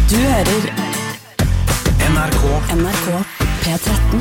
Du hører NRK P13.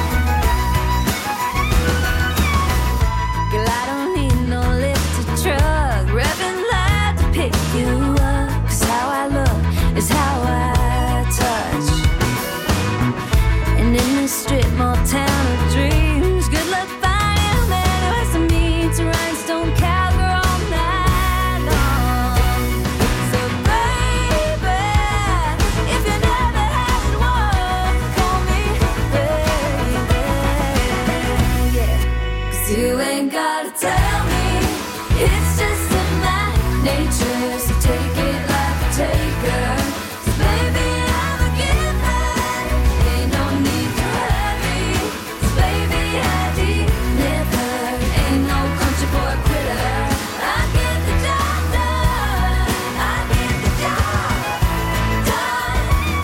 Girl, I don't need no lift to trust. You ain't gotta tell me, it's just in my nature. So take it like a taker. So baby, I'm a giver. Ain't no need to hurry. So baby, I deliver. Ain't no country boy quitter. I get the job done. I get the job done.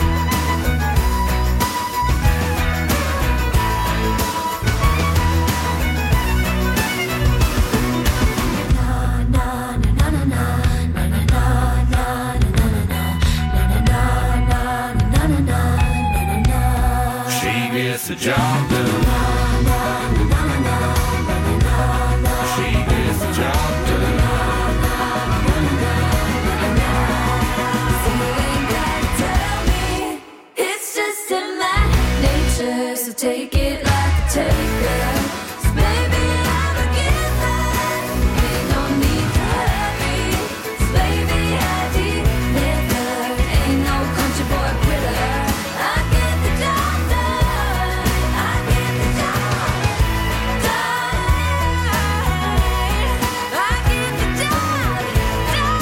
She gets the job done. She gets the job done. You ain't gotta tell me, it's just in my nature. So take it like a taker. So baby, I'm a giver. Ain't no need to hurry. So baby, I deliver. Ain't no country boy quitter. I get the job done. I get the job done. I get the job done.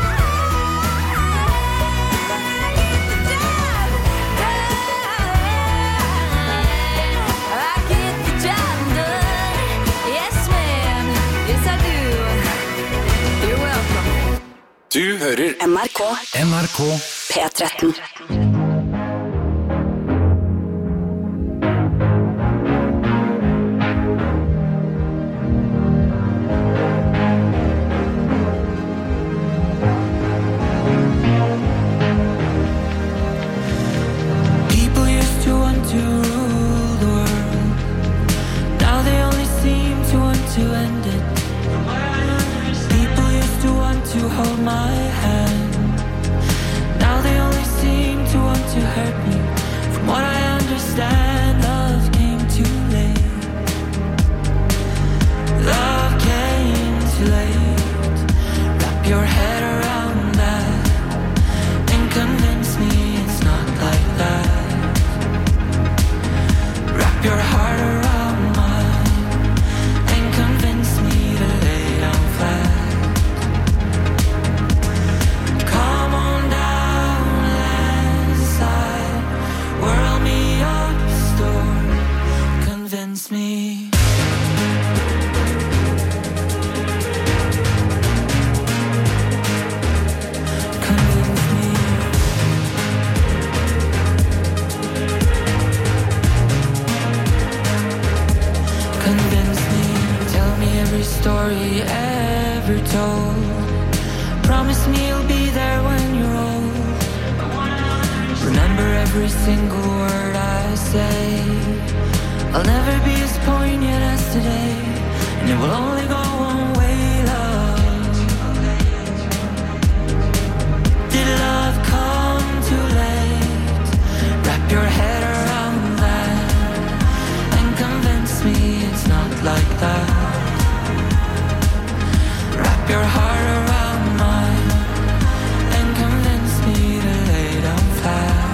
Du hører NRK P13. People used to want to rule the world. Now they only seem to want to end it. People used to want to hold my hand. Now they only seem to want to hurt me. From what I understand, love came too late. Love came too late. Wrap your head around that and convince me it's not like that. Wrap your heart around mine and convince me to lay down flat. Come on down, landside, whirl me up, storm, convince me. Convince me. Convince me. Tell me every story ever told. Promise me you'll be there when you're old. Remember every single word I say. I'll never be as poignant as today, and it will only go one way, love. Did love come too late? Wrap your head around that and convince me it's not like that. Wrap your heart around mine and convince me to lay down flat.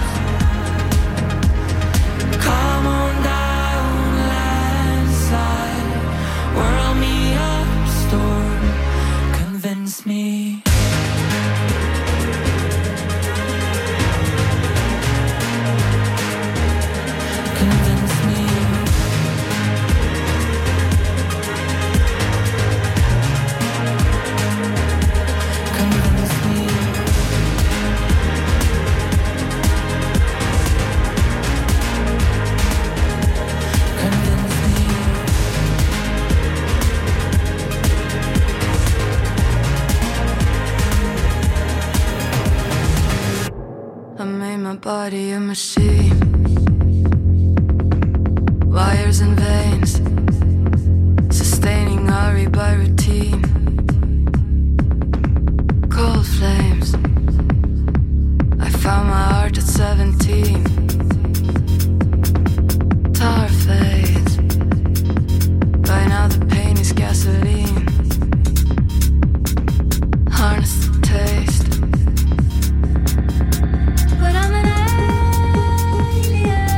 Come on down, landside, whirl me up, storm, convince me. Convince me. Convince me. Convince me. I made my body a machine. Wires and veins, sustaining Ari by routine. Cold flames, I found my heart at 17. Tar fades, by now the pain is gasoline. Harness the taste. But I'm an alien.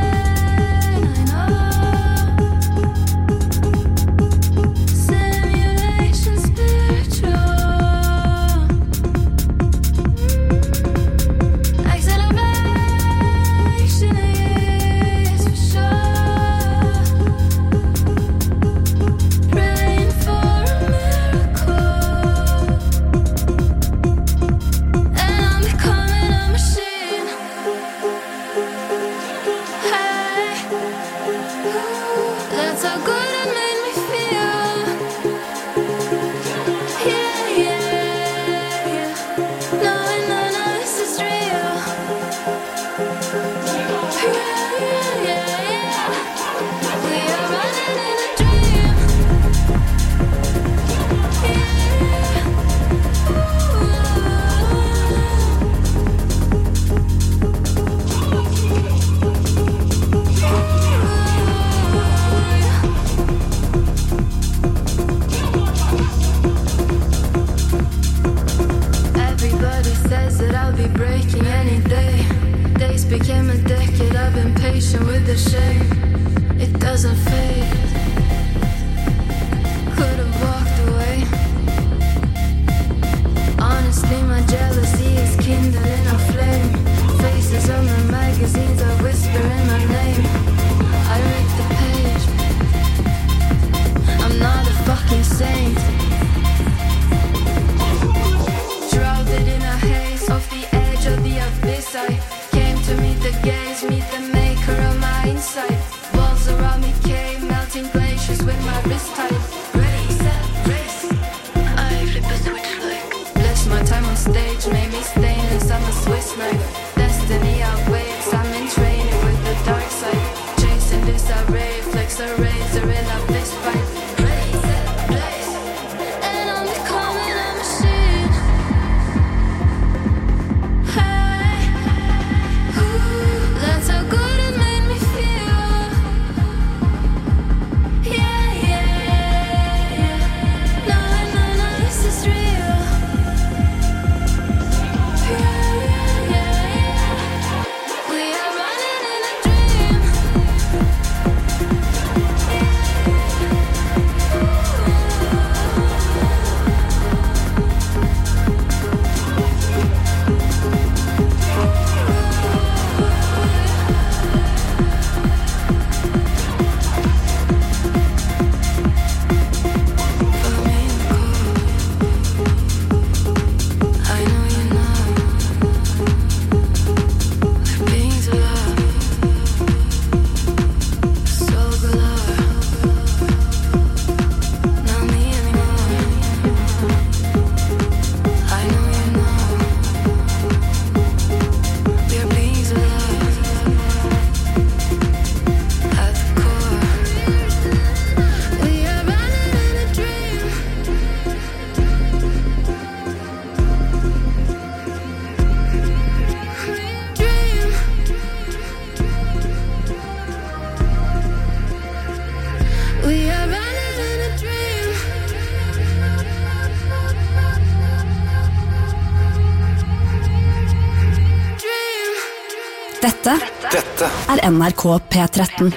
Dette er NRK P13.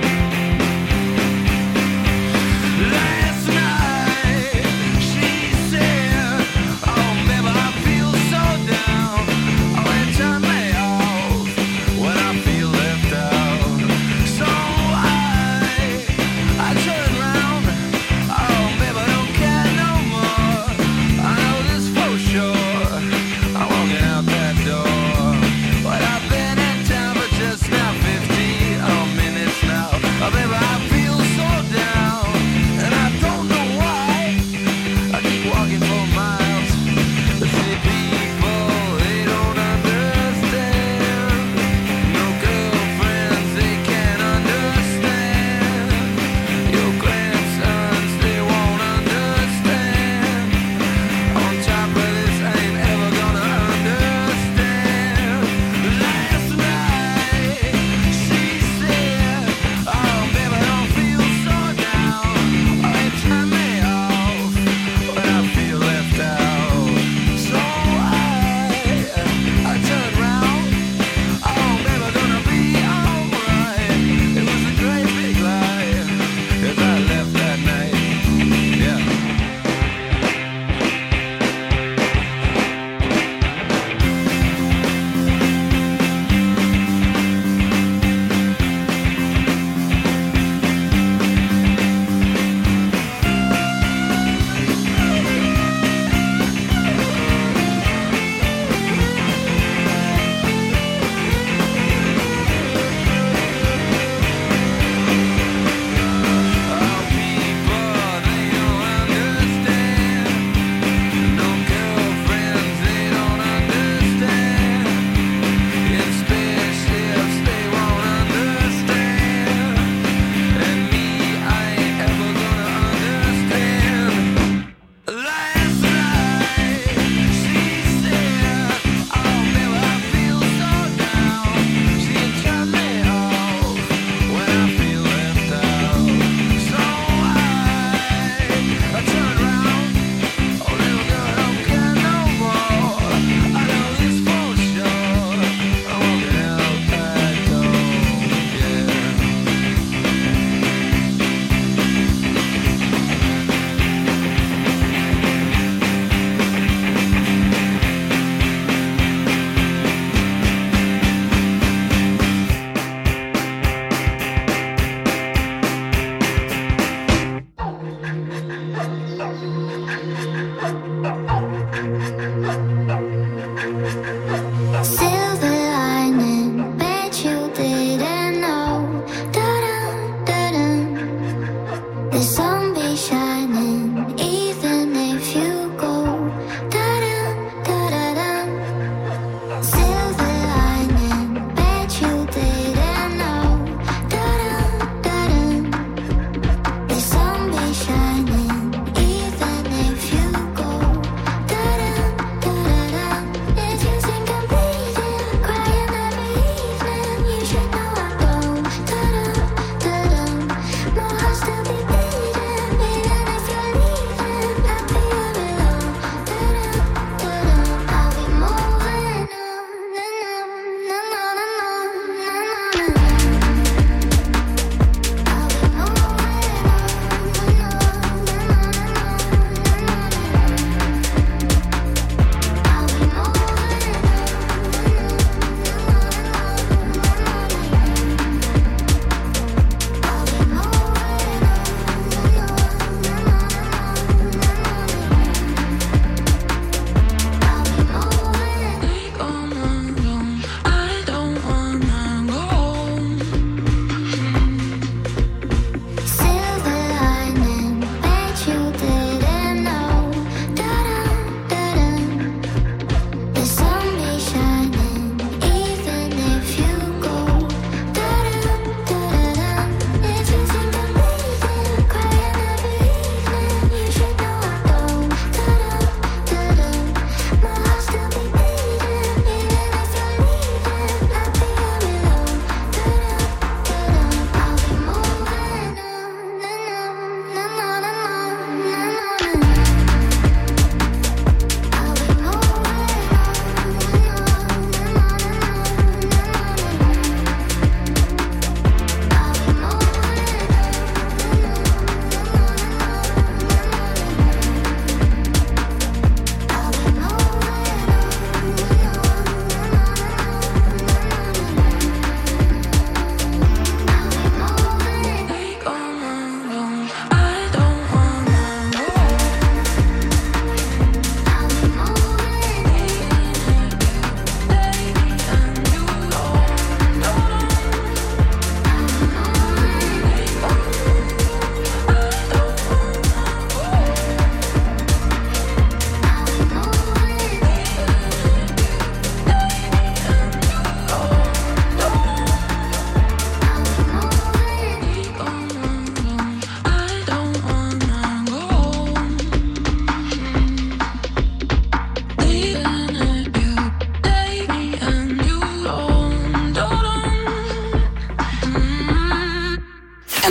Last night she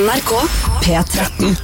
NRK P13.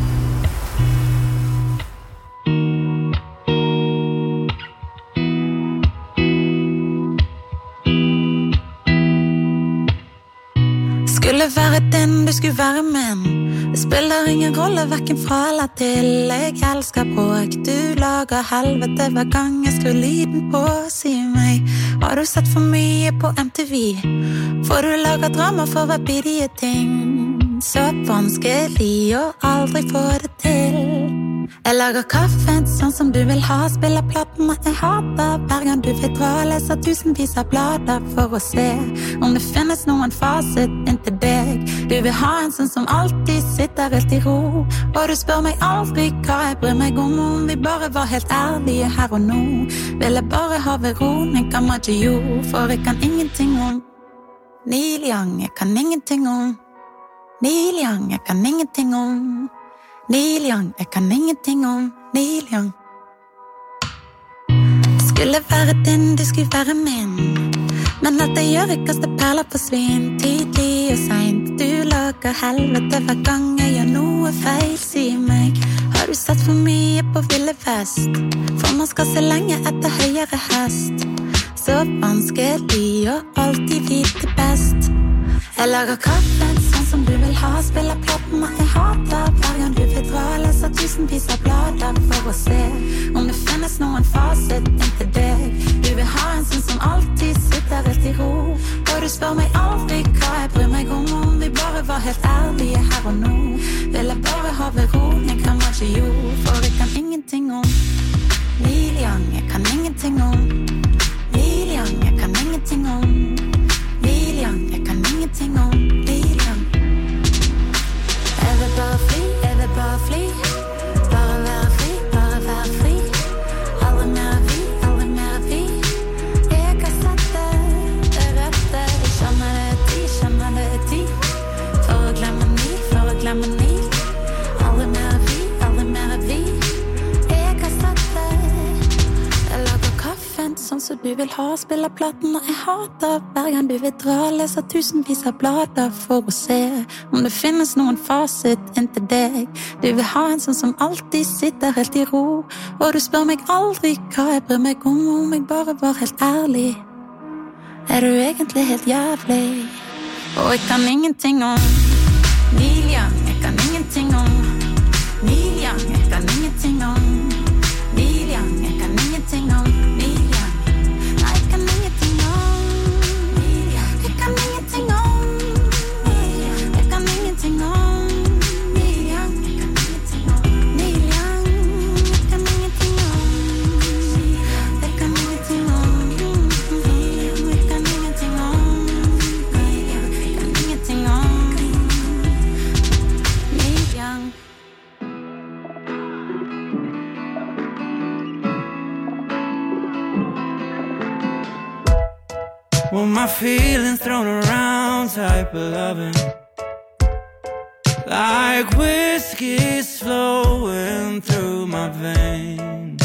Skulle være den, du skulle være min. Det spiller ingen rolle, hverken fra eller til. Jeg elsker bråk, du lager helvete hver gang jeg skrur lyden på. Si meg, har du sett for mye på MTV? For du lager drama for hver bidige ting. Så vanskelig å aldri få det til. Jeg lager kaffen sånn som du vil ha. Spiller platene jeg hater. Hver gang du vil dra, leser tusenvis av blader for å se om det finnes noen fasit inntil deg. Du vil ha en sånn som alltid sitter helt i ro. Og du spør meg aldri hva jeg bryr meg om vi bare var helt ærlige her og nå. Vil jeg bare ha Veronica Maggio, for jeg kan ingenting om Neil Young. Jeg kan ingenting om Neil Young. Jeg kan ingenting om Neil Young, jeg kan ingenting om Neil Young. Skulle være din, du skulle være min. Men alt jeg gjør, jeg kaster perler på svin. Tidlig og sent, du lager helvete hver gang jeg gjør noe feil. Si meg, har du sett for mye på Ville Vest? For man skal se lenge etter høyere hest. Så vanskelig å alltid vite best. Jeg lager kaffen sånn som du vil ha. Spiller platene jeg hater. Hver gang du vil dra, leser tusenvis av blader for å se om det finnes noen fasit inntil deg. Du vil ha en sånn som alltid sitter helt i ro. Og du spør meg aldri hva jeg bryr meg om vi bare var helt ærlige her og nå. Vil jeg bare ha Veronica Maggio, for jeg kan ingenting om Neil Young. Jeg kan ingenting om Neil Young. Jeg kan ingenting om Neil Young. Jeg kan ingenting om Neil Young. Jeg vil bare fly, jeg vil bare fly. Bare være fri, bare være fri. Aldri mer vi, aldri mer vi. Jeg har sett det rette. Jeg kjenner det er tid. For å glemme Neil, for å glemme Neil. Aldri mer vi, aldri mer vi. Jeg har sett det. Jeg lager kaffen sånn som du vil ha. Spiller platen og jeg hater. Hver gang du vil dra, leser tusenvis av blader for å se om det finnes noen fasit inntil deg. Du vil ha en sånn som alltid sitter helt i ro. Og du spør meg aldri hva jeg bryr meg om jeg bare var helt ærlig. Er du egentlig helt jævlig? Og jeg kan ingenting om Neil Young. Jeg kan ingenting om Neil Young. Jeg kan ingenting om Neil Young. Jeg kan ingenting om Neil Young. Nei, jeg kan ingenting om Neil Young. Jeg kan ingenting om Neil Young. Jeg kan ingenting om Neil Young. Jeg kan ingenting om Neil Young. Jeg kan ingenting om Neil Young. Jeg kan ingenting om Neil Young. Jeg kan ingenting om Neil Young. Jeg kan ingenting om Neil Young. Well, my feelings thrown around type of loving, like whiskey flowing through my veins.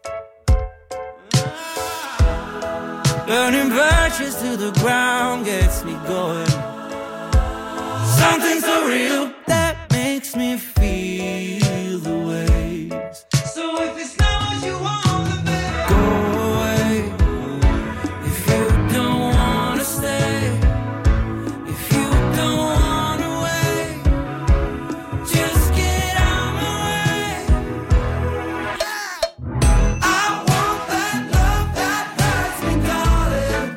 Burning birches to the ground gets me going. Something so real that makes me feel the waves. So if it's not what you want, then baby, go away. If you don't wanna stay, if you don't wanna wait, just get out my way. I want that love that hurts me, darling.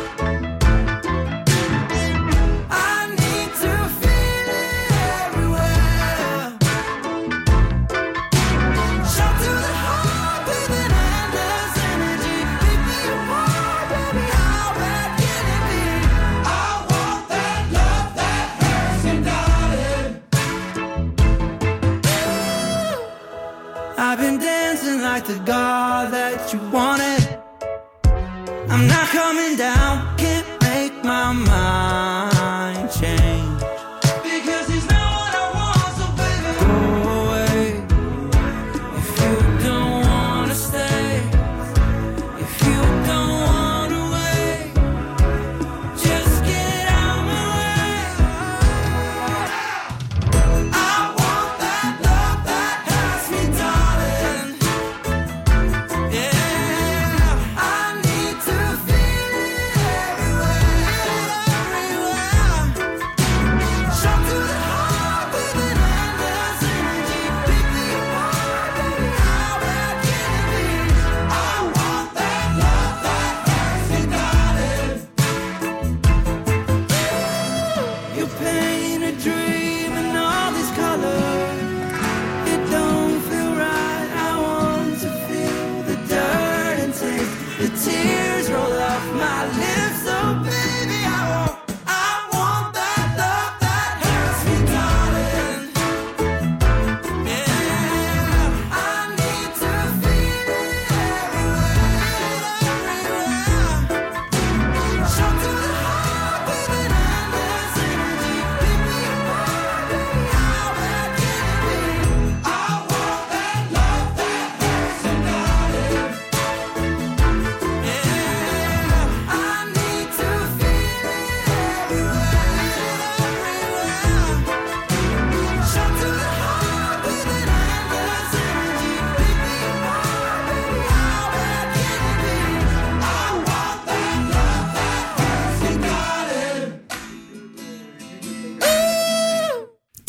I need to feel it everywhere. Shot to the heart with an endless energy. Pick me apart, baby, how bad can it be? I want that love that hurts me, darling. I've been dancing like the god that you wanted. I'm not coming down, can't make my mind change. Because it's not what I want, so baby, go away. If you don't wanna stay, if you don't wanna wait, just get out my way.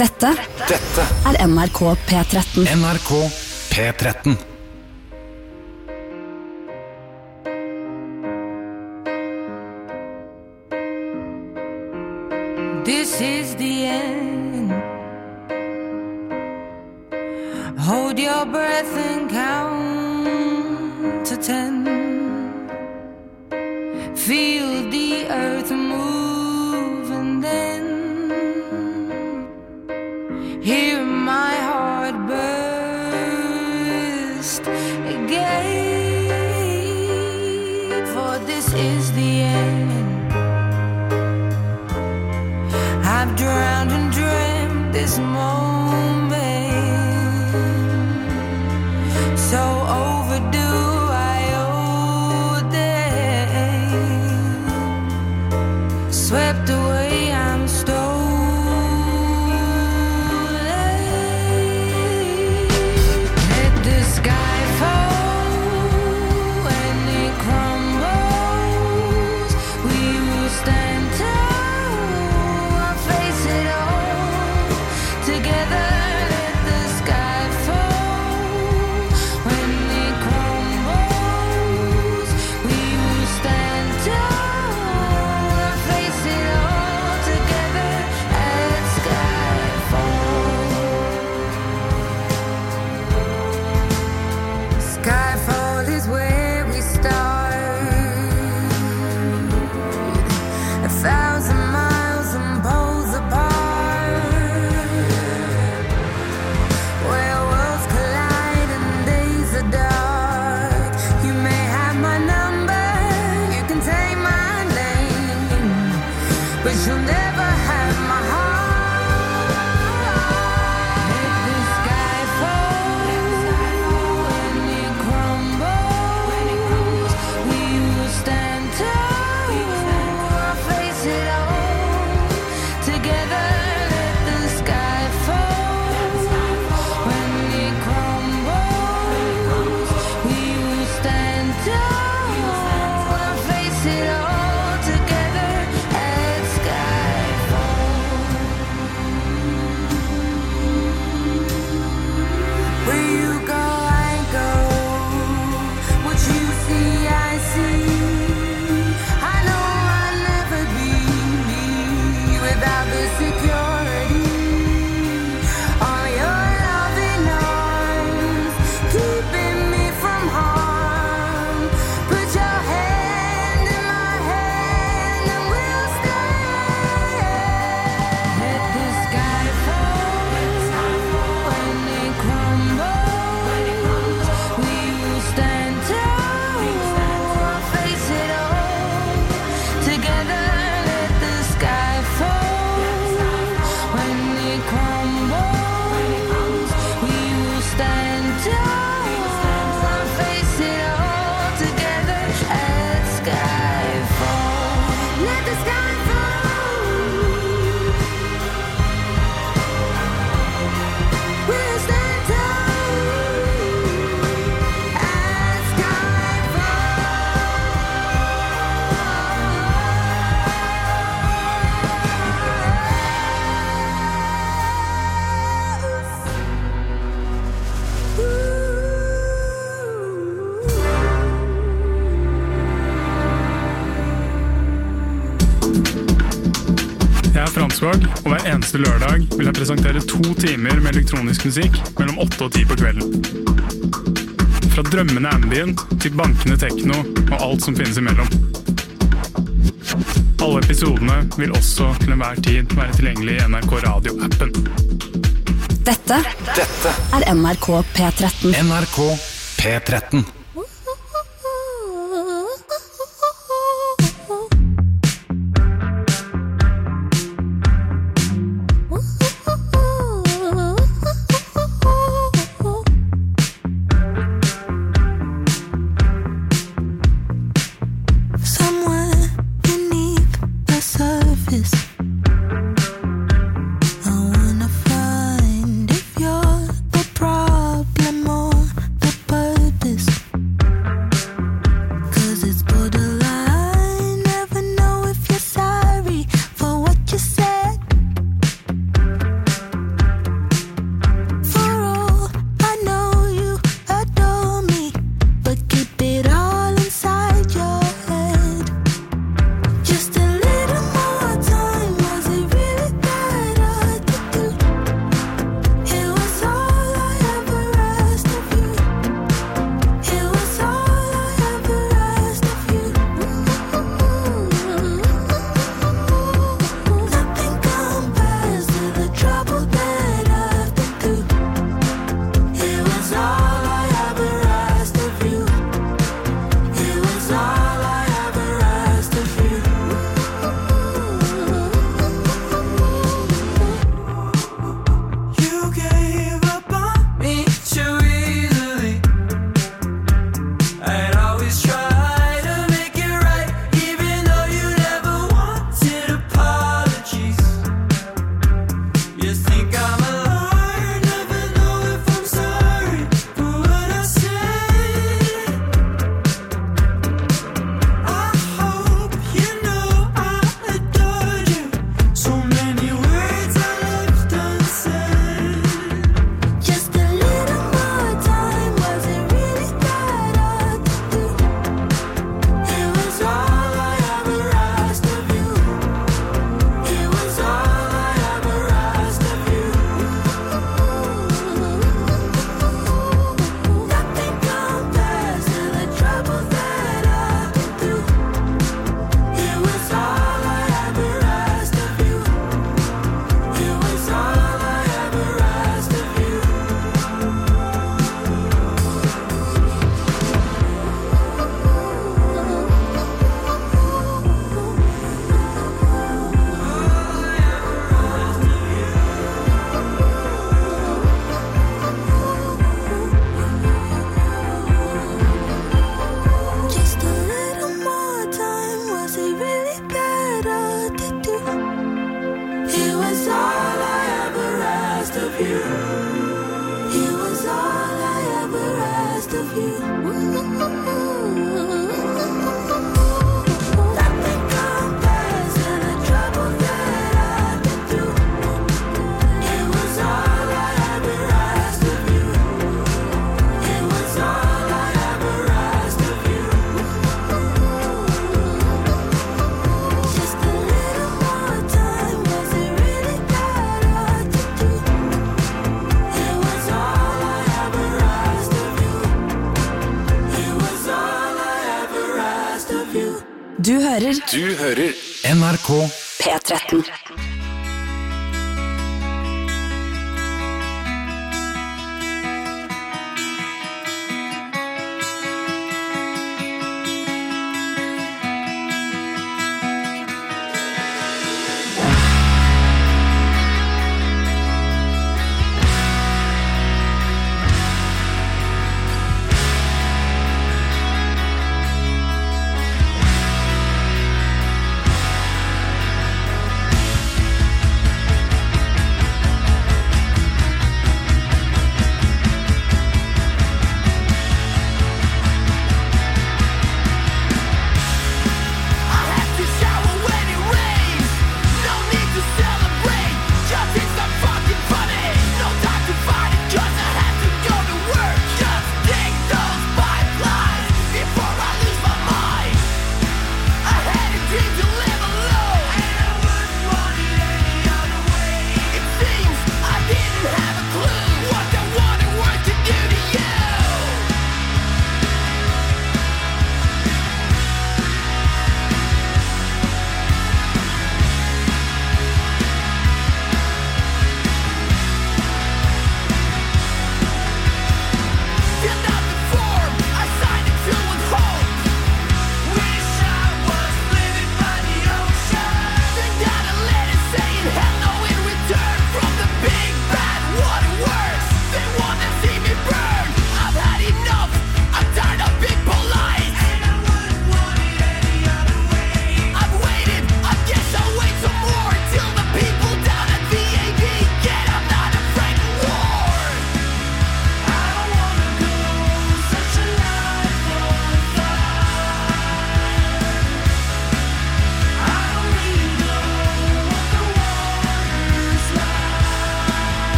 Dette NRK P13. NRK P13. This is the end. Hold your breath and count to 10. Feel the earth move and then hear my heart burst again. For this is the end. I've drowned and dreamt this moment, so overdue I owe them. Swept away, I'm stolen. Let the sky fall when it crumbles. We will stand tall. Fransvåg, og hver eneste lørdag vil jeg presentere 2 timer med elektronisk musikk mellom 8 og 10 på kvelden. Fra drømmende ambient til bankende techno og alt som finnes imellom. Alle episodene vil også til enhver tid være tilgjengelig i NRK Radio-appen. Dette NRK P13. NRK P13. Find if you're the problem or the purpose. was all I ever asked of you. It was all I ever asked of you. Nothing compares to the trouble that I've been through. It was all I ever asked of you. It was all I ever asked of you. Just a little more time, was it really that hard to do? It was all I ever asked of you. It was all I ever asked of you. Du hører NRK P13.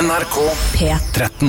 NRK P13.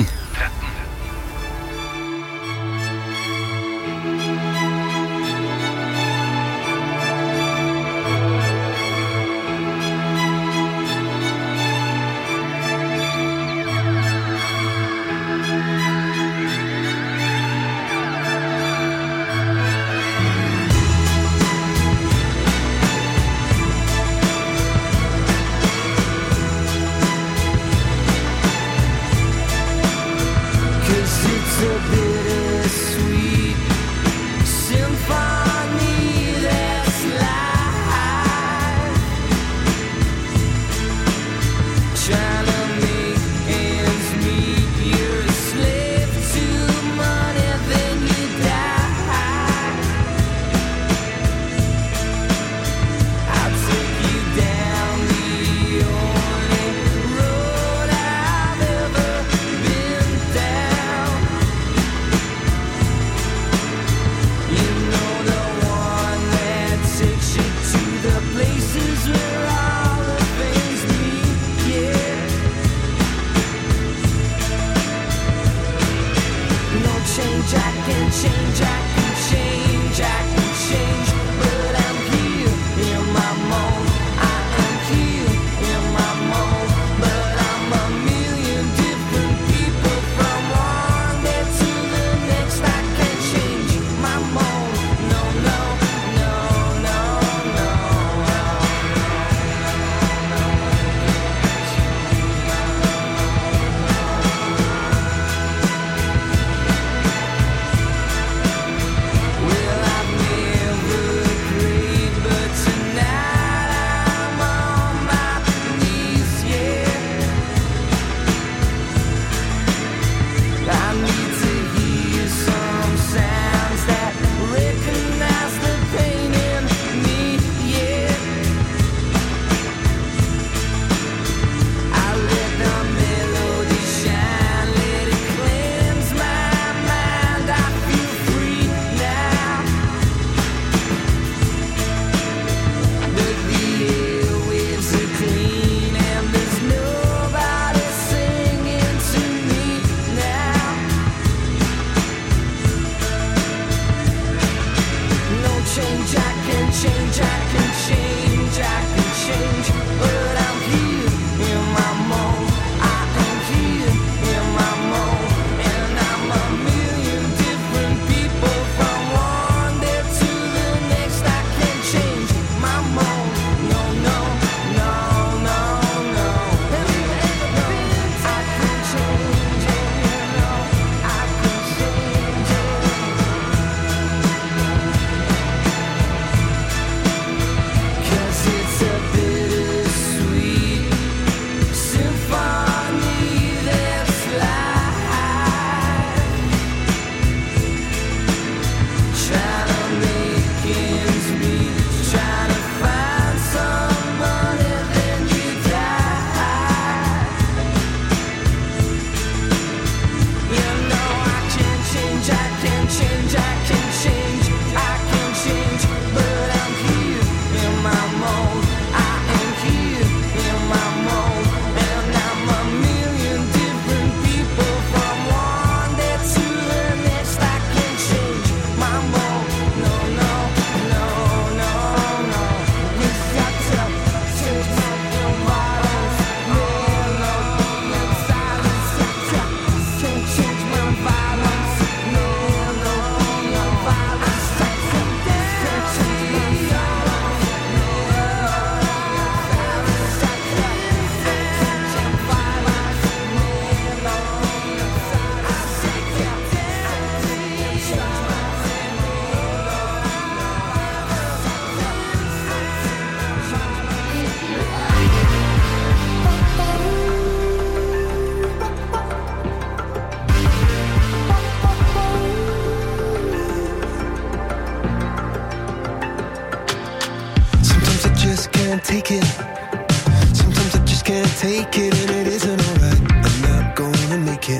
take it. Sometimes I just can't take it, and it isn't alright. I'm not gonna make it,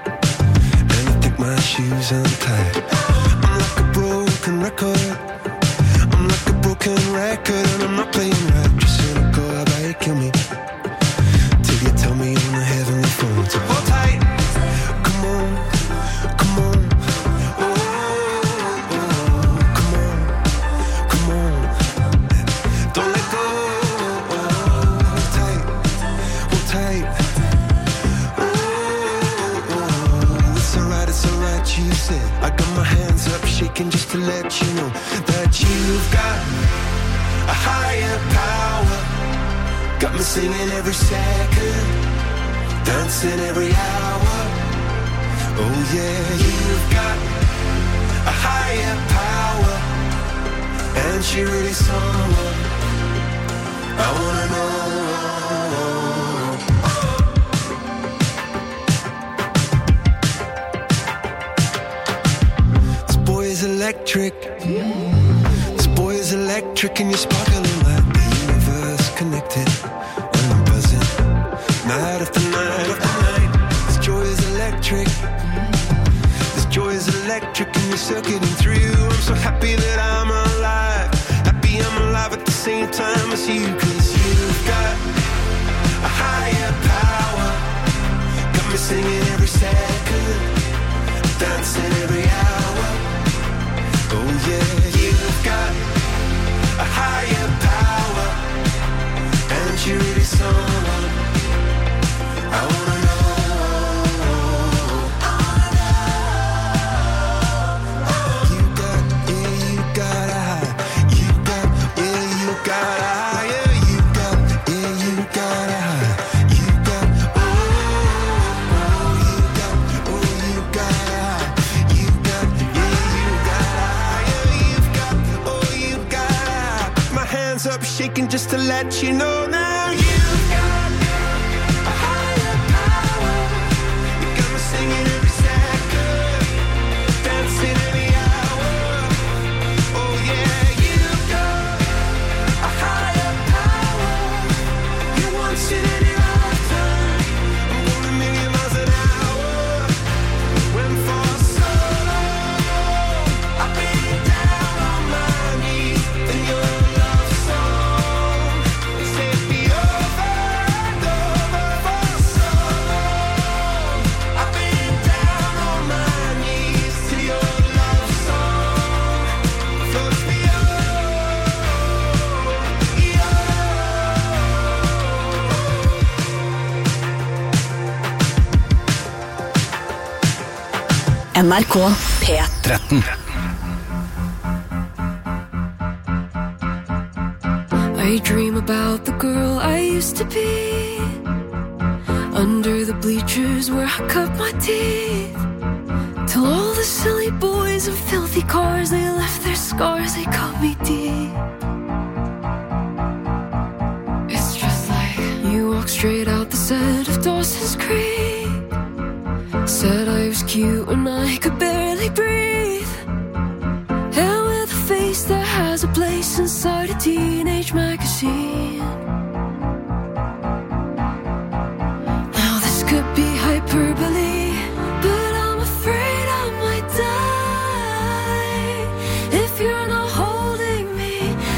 and I think my shoes untied. I'm like a broken record. I'm like a broken record, and I'm not playing right. Just cynical, how about you kill me till you tell me on the heavenly phone. you said. I got my hands up shaking just to let you know that you've got a higher power. Got me singing every second, dancing every hour. Oh yeah, you've got a higher power, and she really someone I wanna know. This boy is electric. This boy is electric, and you're sparkling like the universe connected. And I'm buzzing night after night after night. This joy is electric. This joy is electric, and you're circuiting through. I'm so happy that I'm alive. Happy I'm alive at the same time as you. 'Cause you've got a higher power. Got me singing every second, dancing every hour. Oh yeah, you've got a higher power, and you're really someone I wanna know. You got, yeah, you got a high. You got, yeah, you got a high. Yeah, you got, yeah, you got a high. You got, oh, you got, oh, you got a high. You got, yeah, you got a high. Yeah, you've got, oh, you got a high. My hands up shaking just to let you know now. You've got a higher power. You got me singing every second, dancing every hour. Oh yeah, you've got a higher power. You want it in your lifetime. I'm going a million miles an hour. Went for so long, I've been down on my knees in your love song. Take me over and over for so long. I've been down on my knees to your love song. Floats me NRK P13. I dream about the girl I used to be, under the bleachers where I cut my teeth. Till all the silly boys and filthy cars, they left their scars, they cut me deep. It's just like you walked straight out the set of Dawson's Creek. Said I was cute and I could barely breathe, and with a face that has a place inside a teenage magazine. Now this could be hyperbole, but I'm afraid I might die if you're not holding me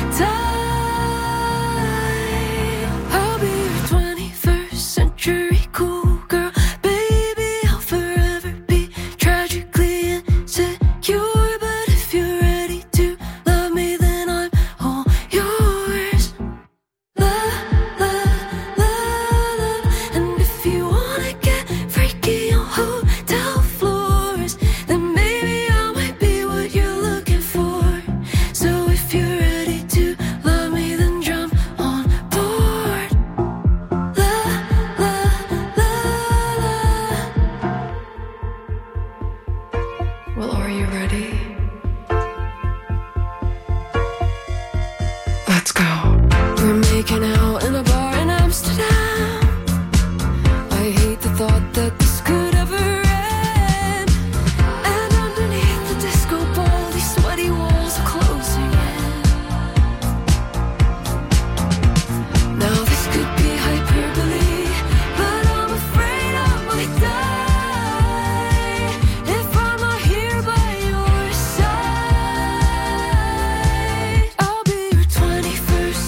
tight. I'll be your 21st century cool girl, baby. I'll forever be tragically insecure, but if you're ready to love me, then I'm all yours. Love, love, love. And if you wanna get freaky on hotel floors, then maybe I might be what you're looking for. So if you're ready to love me, then jump on board. Love, love, love. Well, are you ready? Let's go. We're making out in a bar in Amsterdam. I hate the thought that this could ever end. And underneath the disco ball, these sweaty walls are closing in. Now this could be hyperbole, but I'm afraid I might die if I'm not here by your side. I'll be your 21st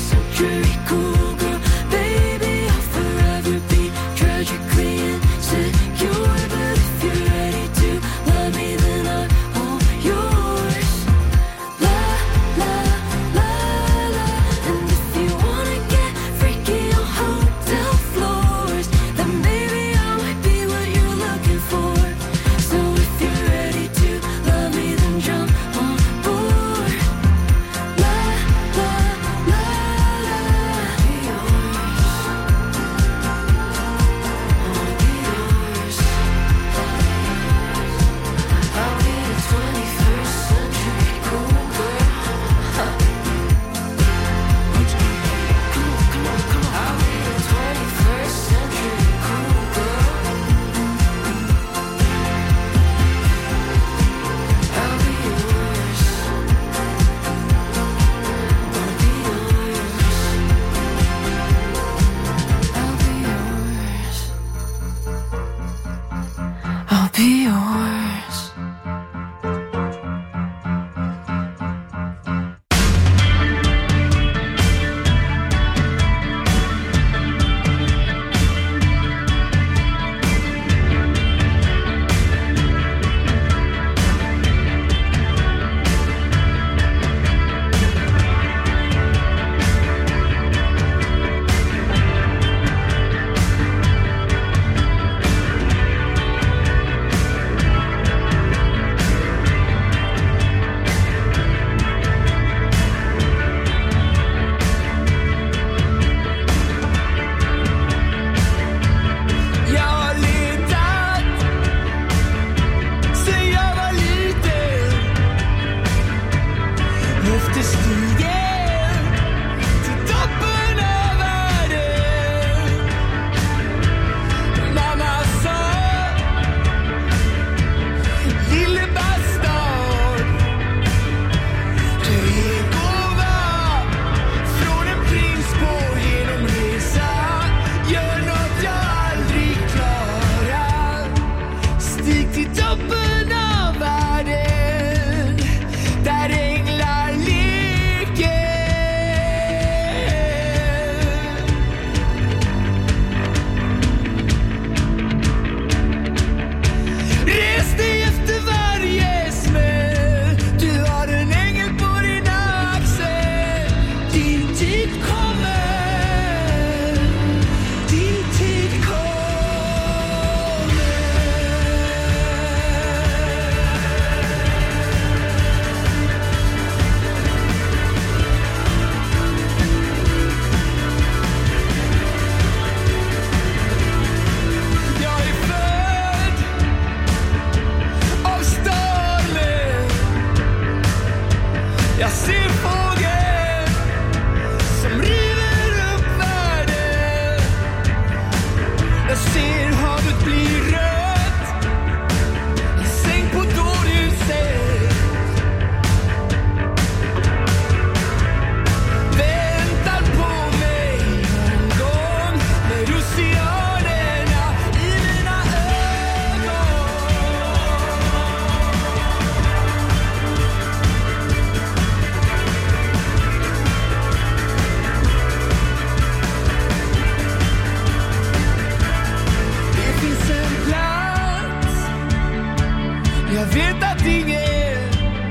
att ingen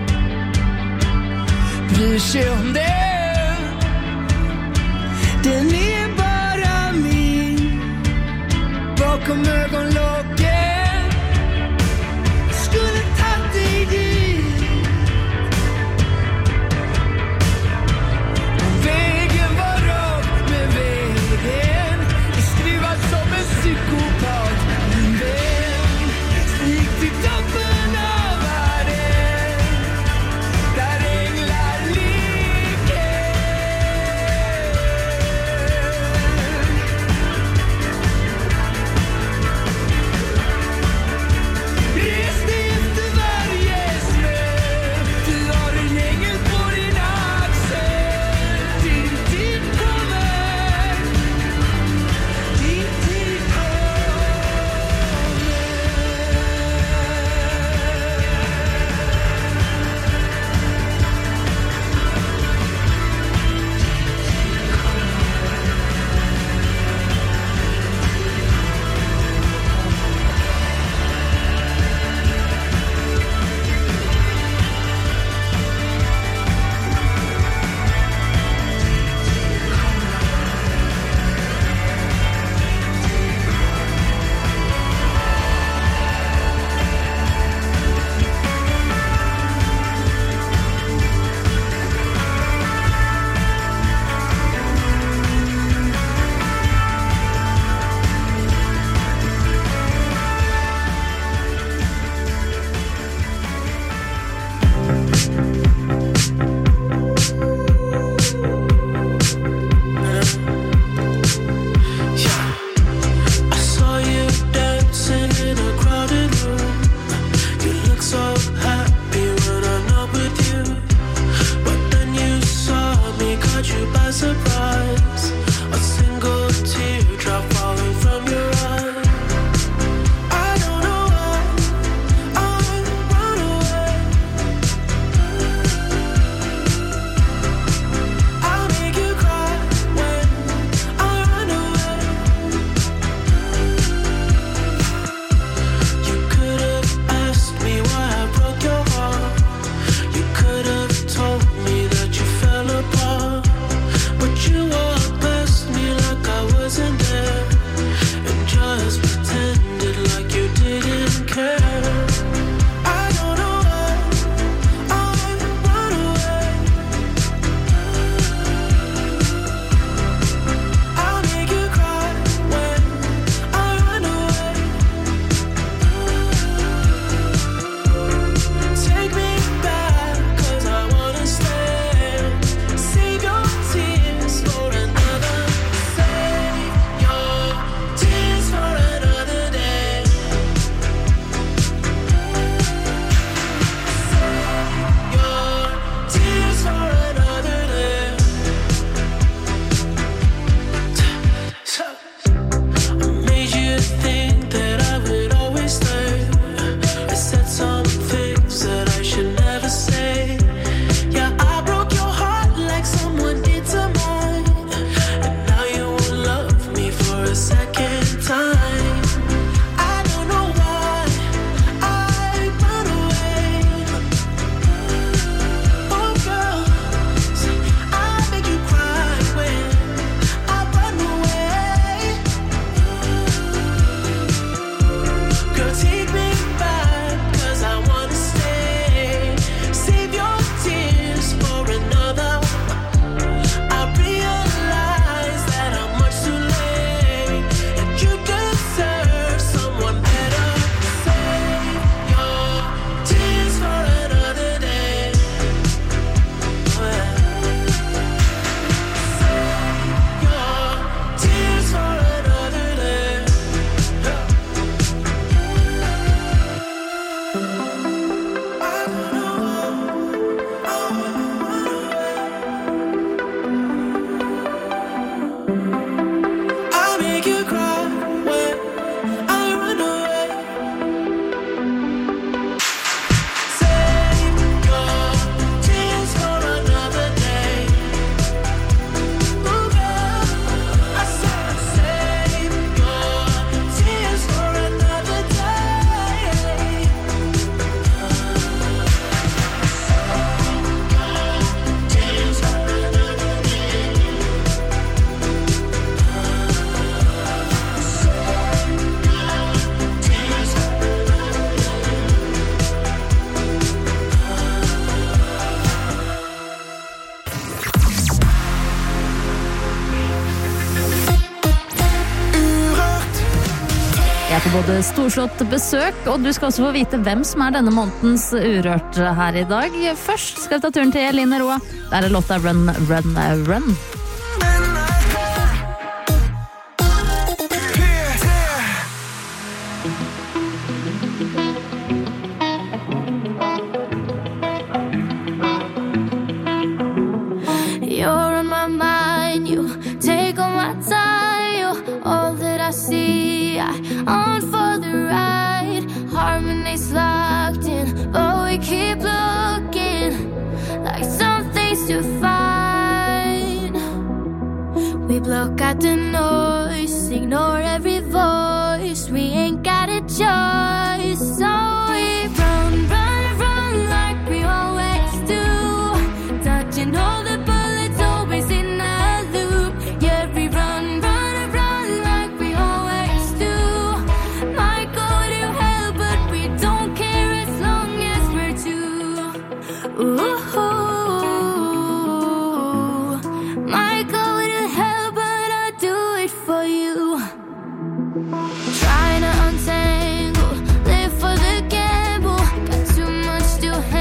bryr sig om det. Den är bara min bakom ögonlocken. Skulle ta dig dit. Vägen var rak, men vägen är skruvad som en psykopat. Min vän, stig till toppen av världen, där änglar ligger. både storslått besøk, og du skal også få vite hvem som denne månedens urørt her I dag. Først skal vi ta turen til Eline Roa. Der låta Run, Run, Run. You're on my mind, you take all my time, you're all that I see, on for the ride, harmony's locked in, but we keep looking, like something's to find, we block out the noise, ignore every voice, we ain't got a choice, so we run, run, run like we always do, touching all the Ooh.